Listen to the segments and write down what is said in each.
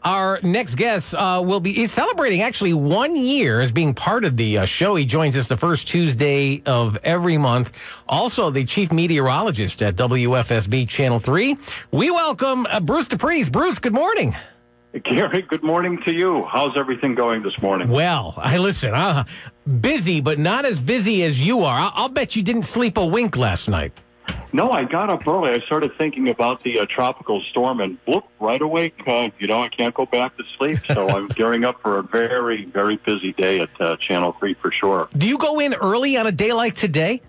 Our next guest he's celebrating actually 1 year as being part of the show. He joins us the first Tuesday of every month. Also, the chief meteorologist at WFSB Channel 3. We welcome Bruce DePriest. Bruce, good morning. Gary, good morning to you. How's everything going this morning? Well, busy, but not as busy as you are. I'll bet you didn't sleep a wink last night. No, I got up early. I started thinking about the tropical storm and whoop, right awake. I can't go back to sleep. So I'm gearing up for a very, very busy day at Channel 3 for sure. Do you go in early on a day like today?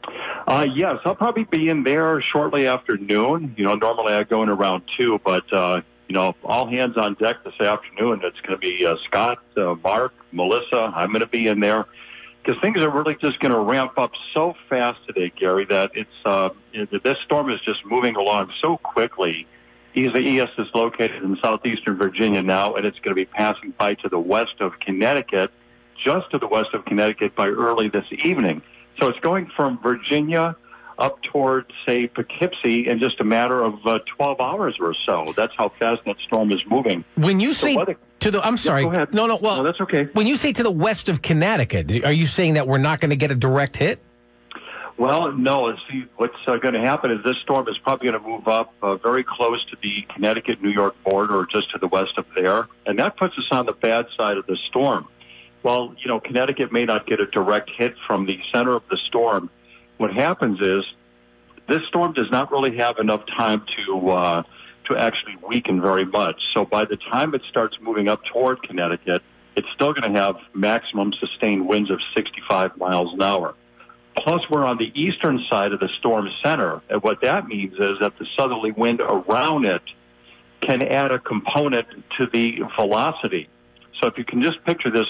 Yes, I'll probably be in there shortly after noon. Normally I go in around 2, but all hands on deck this afternoon. It's going to be Scott, Mark, Melissa. I'm going to be in there because things are really just going to ramp up so fast today, Gary, that this storm is just moving along so quickly. ES is located in southeastern Virginia now, and it's going to be passing by to the west of Connecticut, just to the west of Connecticut by early this evening. So it's going from Virginia up toward, say, Poughkeepsie in just a matter of 12 hours or so. That's how fast that storm is moving. When you say I'm sorry. Yeah, go ahead. No, that's okay. When you say to the west of Connecticut, are you saying that we're not going to get a direct hit? Well, no. See, what's going to happen is this storm is probably going to move up very close to the Connecticut-New York border or just to the west of there, and that puts us on the bad side of the storm. Well, Connecticut may not get a direct hit from the center of the storm. What happens is this storm does not really have enough time to actually weaken very much. So by the time it starts moving up toward Connecticut, it's still going to have maximum sustained winds of 65 miles an hour. Plus, we're on the eastern side of the storm center. And what that means is that the southerly wind around it can add a component to the velocity. So if you can just picture this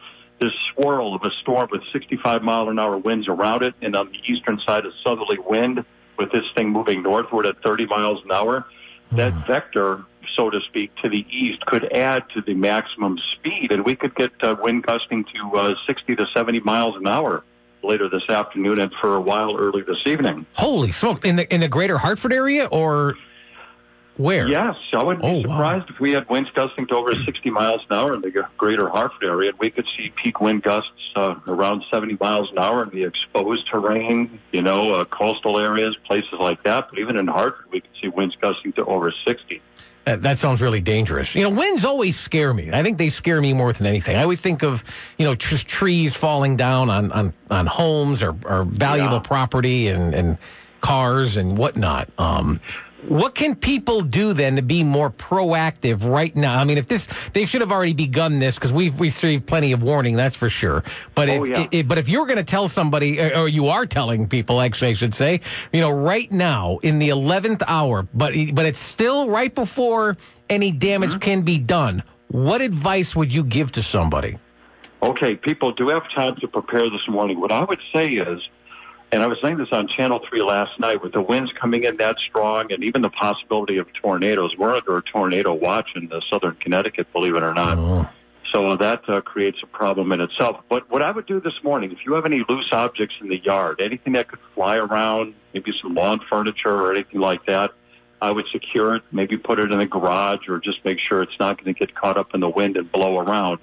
swirl of a storm with 65-mile-an-hour winds around it, and on the eastern side, a southerly wind with this thing moving northward at 30 miles an hour, that vector, so to speak, to the east could add to the maximum speed, and we could get wind gusting to 60 to 70 miles an hour later this afternoon and for a while early this evening. Holy smoke. In the greater Hartford area, or where? Yes, I wouldn't be surprised if we had winds gusting to over 60 miles an hour in the greater Hartford area, and we could see peak wind gusts around 70 miles an hour in the exposed terrain, coastal areas, places like that. But even in Hartford, we could see winds gusting to over 60. That sounds really dangerous. Winds always scare me. I think they scare me more than anything. I always think of, trees falling down on homes or valuable property and cars and whatnot. What can people do then to be more proactive right now? I mean, they should have already begun this because we've received plenty of warning, that's for sure. But if you're going to tell somebody, or you are telling people, actually, I should say, right now in the 11th hour, but it's still right before any damage can be done, what advice would you give to somebody? Okay, people do have time to prepare this morning. What I would say is, and I was saying this on Channel 3 last night, with the winds coming in that strong and even the possibility of tornadoes. We're under a tornado watch in southern Connecticut, believe it or not. Oh. So that creates a problem in itself. But what I would do this morning, if you have any loose objects in the yard, anything that could fly around, maybe some lawn furniture or anything like that, I would secure it, maybe put it in the garage, or just make sure it's not going to get caught up in the wind and blow around.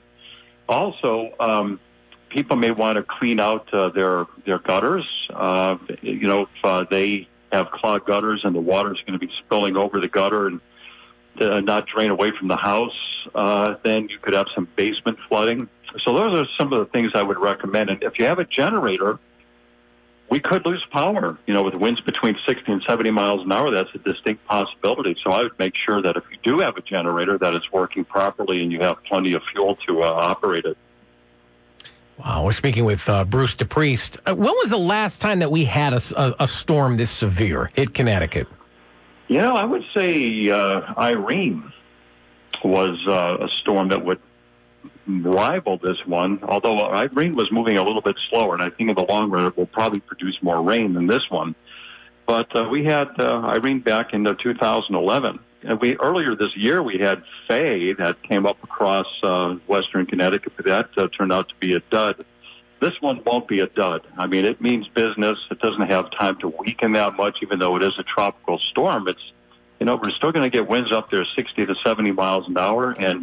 Also, people may want to clean out their gutters. If they have clogged gutters and the water is going to be spilling over the gutter and not drain away from the house, then you could have some basement flooding. So those are some of the things I would recommend. And if you have a generator, we could lose power. With winds between 60 and 70 miles an hour, that's a distinct possibility. So I would make sure that if you do have a generator, that it's working properly and you have plenty of fuel to operate it. Wow, we're speaking with Bruce DePriest. When was the last time that we had a storm this severe hit Connecticut? I would say Irene was a storm that would rival this one, although Irene was moving a little bit slower, and I think in the long run it will probably produce more rain than this one. But we had Irene back in 2011. And earlier this year, we had Faye that came up across western Connecticut, but that turned out to be a dud. This one won't be a dud. I mean, it means business. It doesn't have time to weaken that much, even though it is a tropical storm. It's we're still going to get winds up there 60 to 70 miles an hour. And,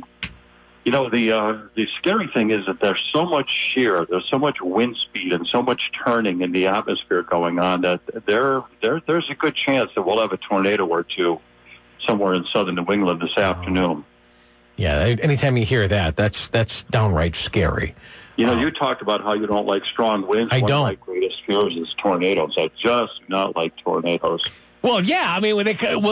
the scary thing is that there's so much shear, there's so much wind speed and so much turning in the atmosphere going on that there's a good chance that we'll have a tornado or two somewhere in southern New England this afternoon. Yeah, anytime you hear that, that's downright scary. You talked about how you don't like strong winds. I don't. One of my greatest fears is tornadoes. I just do not like tornadoes. Well, yeah, I mean,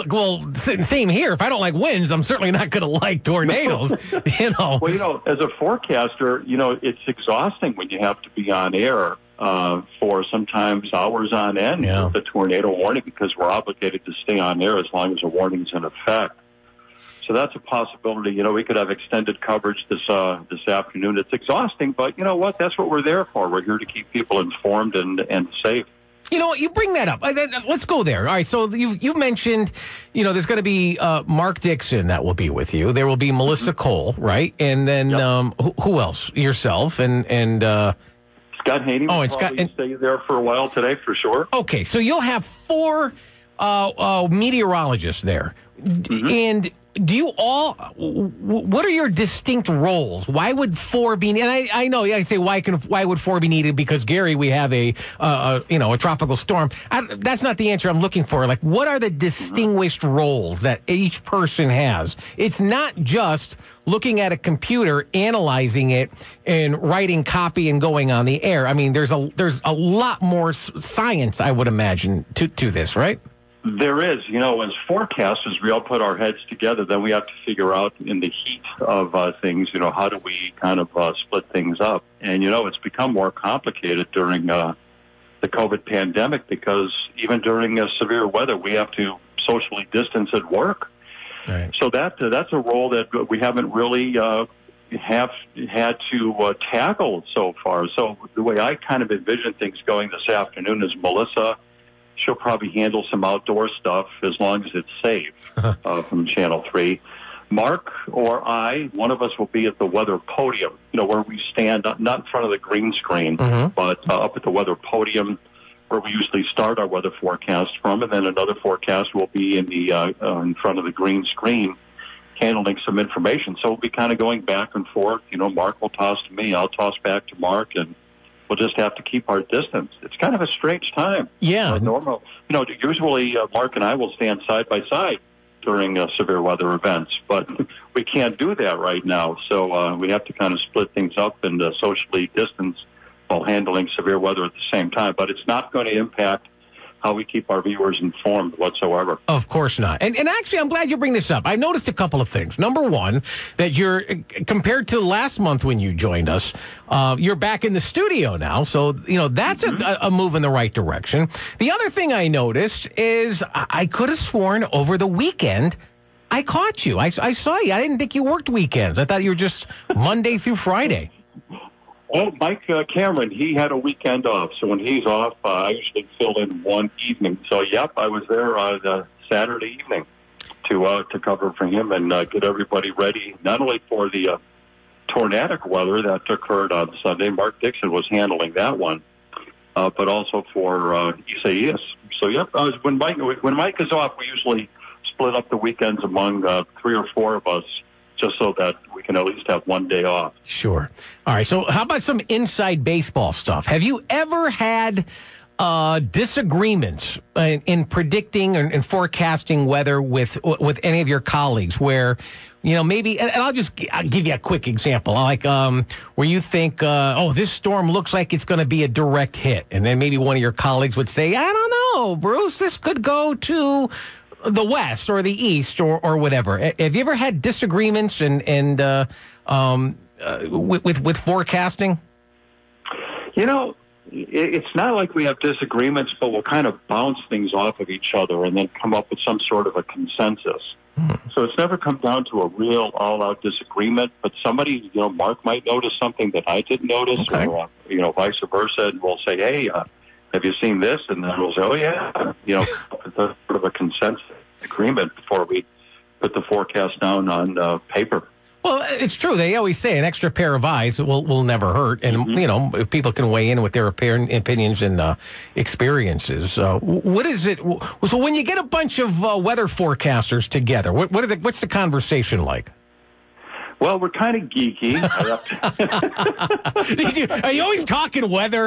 same here. If I don't like winds, I'm certainly not going to like tornadoes, Well, as a forecaster, it's exhausting when you have to be on air for sometimes hours on end with the tornado warning, because we're obligated to stay on air as long as the warning's in effect. So that's a possibility. We could have extended coverage this afternoon. It's exhausting, but you know what? That's what we're there for. We're here to keep people informed and safe. You bring that up. Let's go there. All right, so you mentioned, there's going to be Mark Dixon that will be with you. There will be Melissa Cole, right? And then who else? Yourself and Scott Haney will probably stay there for a while today for sure. Okay, so you'll have 4 meteorologists there. Mm-hmm. And do you what are your distinct roles? Why would 4 be needed? And I know, I say, why would 4 be needed? Because, Gary, we have a tropical storm. That's not the answer I'm looking for. Like, what are the distinguished roles that each person has? It's not just looking at a computer, analyzing it, and writing copy and going on the air. I mean, there's a lot more science, I would imagine, to this, right? There is. As forecasters, we all put our heads together. Then we have to figure out in the heat of things, how do we kind of split things up? And, it's become more complicated during the COVID pandemic, because even during severe weather, we have to socially distance at work. Right. So that's a role that we haven't really have had to tackle so far. So the way I kind of envision things going this afternoon is Melissa. She'll probably handle some outdoor stuff as long as it's safe from Channel 3. Mark or I, one of us will be at the weather podium, where we stand, not in front of the green screen, but up at the weather podium where we usually start our weather forecast from. And then another forecast will be in front of the green screen handling some information. So we'll be kind of going back and forth. Mark will toss to me, I'll toss back to Mark, and we'll just have to keep our distance. It's kind of a strange time. Yeah. Normal. Usually Mark and I will stand side by side during severe weather events, but we can't do that right now. So we have to kind of split things up and socially distance while handling severe weather at the same time. But it's not going to impact how we keep our viewers informed whatsoever. Of course not. And actually, I'm glad you bring this up. I noticed a couple of things. Number one, that you're, compared to last month when you joined us, you're back in the studio now. So, that's a move in the right direction. The other thing I noticed is I could have sworn over the weekend I caught you. I saw you. I didn't think you worked weekends. I thought you were just Monday through Friday. Well, Mike Cameron, he had a weekend off, so when he's off, I usually fill in one evening. So, I was there on Saturday evening to cover for him and get everybody ready, not only for the tornadic weather that occurred on Sunday. Mark Dixon was handling that one, but also for Isaias. So, when Mike is off, we usually split up the weekends among 3 or 4 of us, just so that we can at least have one day off. Sure. All right. So how about some inside baseball stuff? Have you ever had disagreements in predicting and forecasting weather with any of your colleagues where, maybe, and I'll give you a quick example, like where you think, this storm looks like it's going to be a direct hit. And then maybe one of your colleagues would say, I don't know, Bruce, this could go to the west or the east or whatever. Have you ever had disagreements and with forecasting? It's not like we have disagreements, but we'll kind of bounce things off of each other and then come up with some sort of a consensus. So it's never come down to a real all-out disagreement, but somebody, Mark might notice something that I didn't notice, okay, or vice versa, and we'll say, hey, have you seen this? And then we'll say, oh, yeah. It's sort of a consensus agreement before we put the forecast down on paper. Well, it's true. They always say an extra pair of eyes will never hurt. And, people can weigh in with their opinions and experiences. What is it? So when you get a bunch of weather forecasters together, what's the conversation like? Well, we're kind of geeky. Are you always talking weather,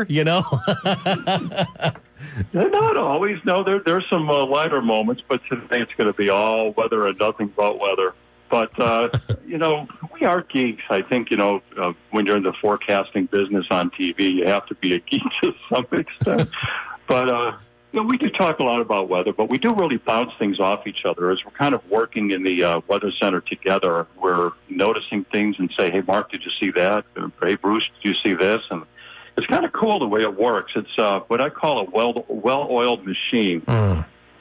Not always. No, there's some lighter moments, but today it's going to be all weather and nothing but weather. But, we are geeks. I think, when you're in the forecasting business on TV, you have to be a geek to some extent. But, we do talk a lot about weather, but we do really bounce things off each other. As we're kind of working in the weather center together, we're noticing things and say, hey, Mark, did you see that? Hey, Bruce, did you see this? And it's kind of cool the way it works. It's what I call a well-oiled machine. Mm.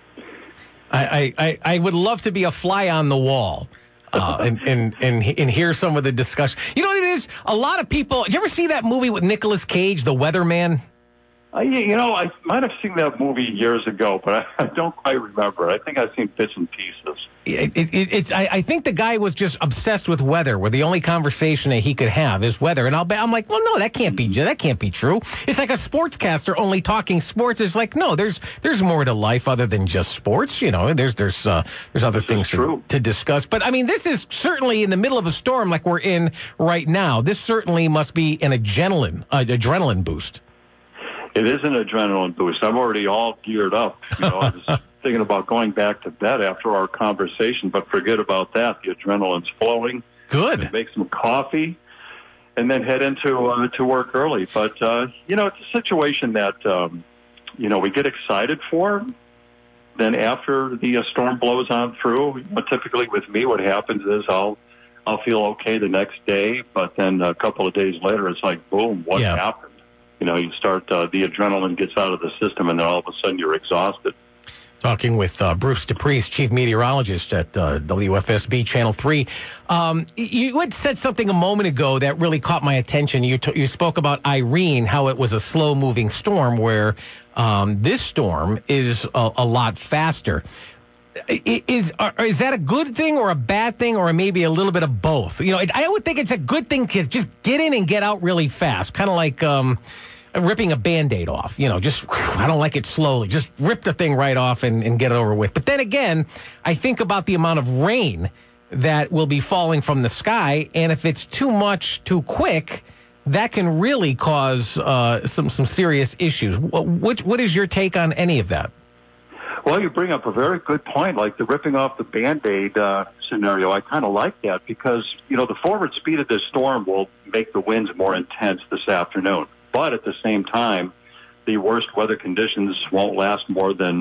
I would love to be a fly on the wall. And hear some of the discussion. You know what it is? A lot of people. Did you ever see that movie with Nicolas Cage, The Weatherman? I might have seen that movie years ago, but I don't quite remember. I think I've seen bits and pieces. I think the guy was just obsessed with weather, where the only conversation that he could have is weather. And I'm like, well, no, that can't be true. It's like a sportscaster only talking sports. It's like, no, there's more to life other than just sports. There's other things to discuss. But I mean, this is certainly in the middle of a storm like we're in right now. This certainly must be an adrenaline boost. It is an adrenaline boost. I'm already all geared up. I was thinking about going back to bed after our conversation, but forget about that. The adrenaline's flowing. Good. Make some coffee, and then head into to work early. But it's a situation that we get excited for. Then after the storm blows on through, typically with me, what happens is I'll feel okay the next day, but then a couple of days later, it's like, boom, what happened? You start, the adrenaline gets out of the system, and then all of a sudden you're exhausted. Talking with Bruce DePriest, chief meteorologist at WFSB Channel 3. You had said something a moment ago that really caught my attention. You spoke about Irene, how it was a slow-moving storm, where this storm is a lot faster. Is that a good thing or a bad thing, or maybe a little bit of both? I would think it's a good thing to just get in and get out really fast, kind of like ripping a Band-Aid off. I don't like it slowly. Just rip the thing right off and get it over with. But then again, I think about the amount of rain that will be falling from the sky, and if it's too much too quick, that can really cause some serious issues. What is your take on any of that? Well, you bring up a very good point, like the ripping off the Band-Aid scenario. I kind of like that because, the forward speed of this storm will make the winds more intense this afternoon. But at the same time, the worst weather conditions won't last more than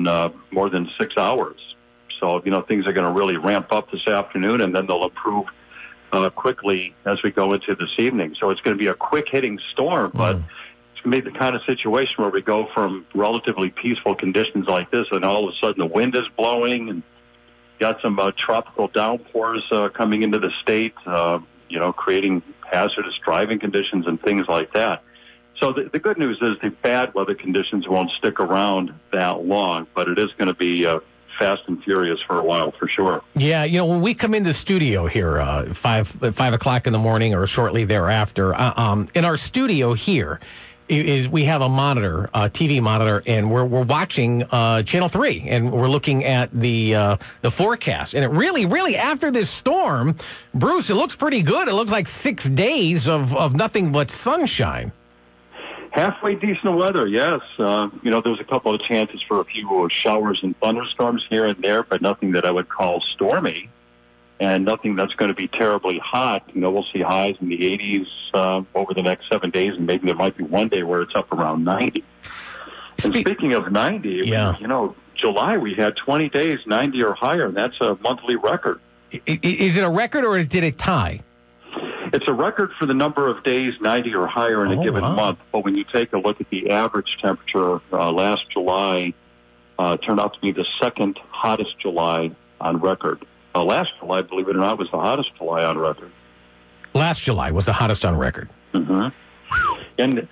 6 hours. So, things are going to really ramp up this afternoon, and then they'll improve quickly as we go into this evening. So it's going to be a quick-hitting storm, but it's going to be the kind of situation where we go from relatively peaceful conditions like this, and all of a sudden the wind is blowing, and got some tropical downpours coming into the state, creating hazardous driving conditions and things like that. So the good news is the bad weather conditions won't stick around that long, but it is going to be fast and furious for a while, for sure. Yeah, when we come into the studio here, 5 o'clock in the morning or shortly thereafter, in our studio here, we have a monitor, a TV monitor, and we're watching Channel 3, and we're looking at the forecast. And it really, after this storm, Bruce, it looks pretty good. It looks like 6 days of nothing but sunshine. Halfway decent weather, yes. There's a couple of chances for a few showers and thunderstorms here and there, but nothing that I would call stormy, and nothing that's going to be terribly hot. We'll see highs in the 80s over the next 7 days, and maybe there might be one day where it's up around 90. And speaking of 90, July we had 20 days 90 or higher, and that's a monthly record. Is it a record or did it tie? It's a record for the number of days 90 or higher in a given month. But when you take a look at the average temperature, last July turned out to be the second hottest July on record. Last July, believe it or not, was the hottest July on record. Last July was the hottest on record. Mm-hmm. And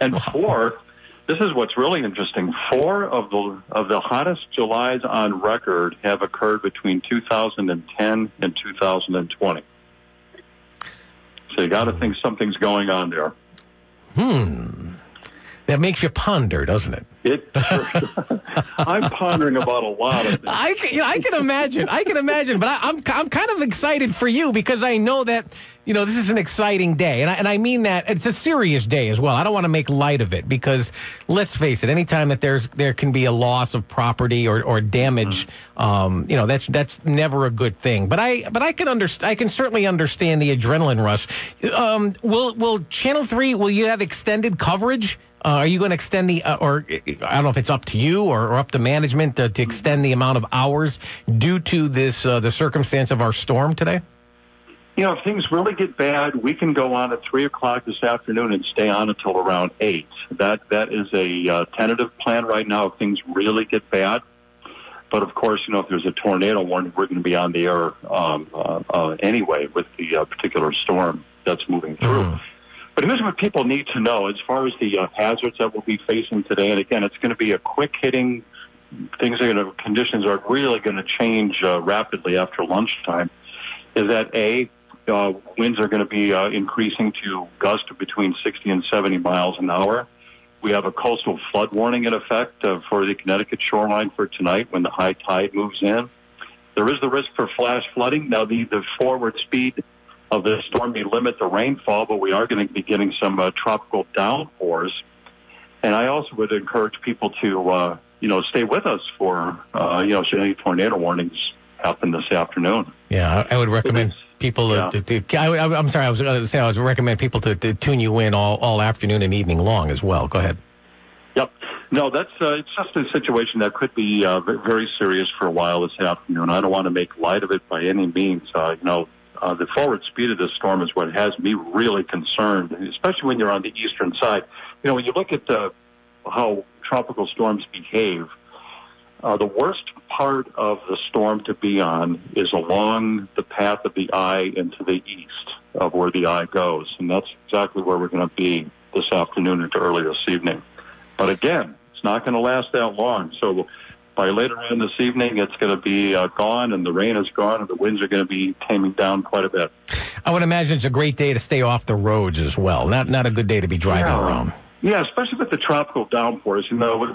this is what's really interesting. 4 of the hottest Julys on record have occurred between 2010 and 2020. So you got to think something's going on there. That makes you ponder, doesn't it? I'm pondering about a lot of things. I can imagine. But I'm kind of excited for you because I know that, this is an exciting day. And I mean that it's a serious day as well. I don't want to make light of it because, let's face it, anytime that there can be a loss of property or damage, that's never a good thing. But I can certainly understand the adrenaline rush. Will Channel 3, will you have extended coverage? Are you going to extend or I don't know if it's up to you or up to management to extend the amount of hours due to this, the circumstance of our storm today? If things really get bad, we can go on at 3 o'clock this afternoon and stay on until around 8. That is a tentative plan right now if things really get bad. But, of course, if there's a tornado warning, we're going to be on the air anyway with the particular storm that's moving through. But here's what people need to know as far as the hazards that we'll be facing today. And again, it's going to be a quick hitting. Conditions are really going to change rapidly after lunchtime. Is that winds are going to be increasing to gusts of between 60 and 70 miles an hour. We have a coastal flood warning in effect for the Connecticut shoreline for tonight when the high tide moves in. There is the risk for flash flooding. Now, the forward speed of the storm may limit the rainfall, but we are going to be getting some tropical downpours. And I also would encourage people to, stay with us for, should any tornado warnings happen this afternoon. Yeah, I would recommend people I'm sorry, I was going to say I would recommend people to tune you in all afternoon and evening long as well. Go ahead. Yep. No, that's it's just a situation that could be very serious for a while this afternoon. I don't want to make light of it by any means. The forward speed of this storm is what has me really concerned, especially when you're on the eastern side. When you look at how tropical storms behave, the worst part of the storm to be on is along the path of the eye and to the east of where the eye goes. And that's exactly where we're going to be this afternoon into early this evening. But again, it's not going to last that long. So by later on this evening, it's going to be gone, and the rain is gone, and the winds are going to be taming down quite a bit. I would imagine it's a great day to stay off the roads as well. Not a good day to be driving around. Yeah, especially with the tropical downpours.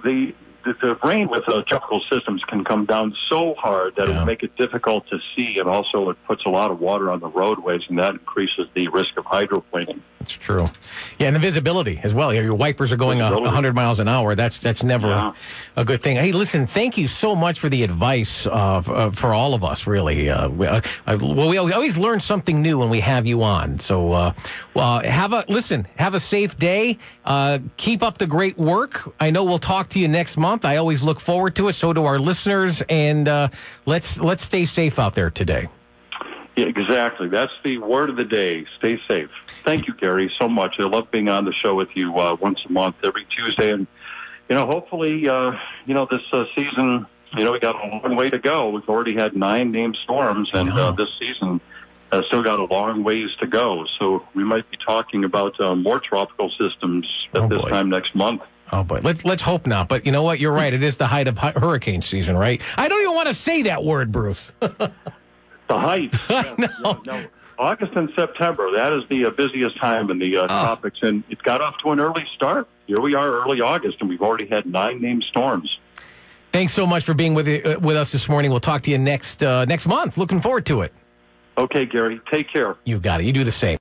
The rain with tropical systems can come down so hard that it will make it difficult to see, and also it puts a lot of water on the roadways, and that increases the risk of hydroplaning. That's true. Yeah, and the visibility as well. Your wipers are going 100 miles an hour. That's never a good thing. Hey, listen, thank you so much for the advice for all of us, really. We always learn something new when we have you on. So have a safe day. Keep up the great work. I know we'll talk to you next month. I always look forward to it. So do our listeners. And let's stay safe out there today. Yeah, exactly. That's the word of the day. Stay safe. Thank you, Gary, so much. I love being on the show with you once a month, every Tuesday. And, hopefully, this season, we got a long way to go. We've already had 9 named storms, and this season still got a long ways to go. So we might be talking about more tropical systems at this time next month. Oh, boy. Let's hope not. But you know what? You're right. It is the height of hurricane season, right? I don't even want to say that word, Bruce. The height. No. August and September, that is the busiest time in the tropics, and it got off to an early start. Here we are, early August, and we've already had 9 named storms. Thanks so much for being with us this morning. We'll talk to you next month. Looking forward to it. Okay, Gary. Take care. You got it. You do the same.